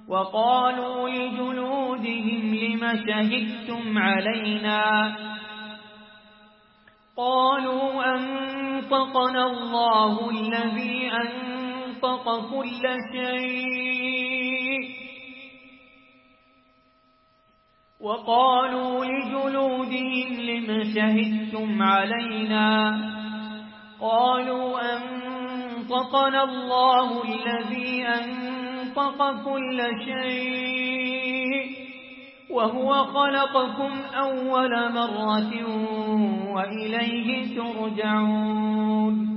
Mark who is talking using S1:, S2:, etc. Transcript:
S1: وقالوا لجلودهم لم شهدتم علينا قالوا أنطقنا الله الذي أنطق كل شيء وقالوا لجلودهم لم شهدتم علينا قالوا أنطقنا الله الذي أنطق كل شيء وهو خلقكم أول مرة وإليه ترجعون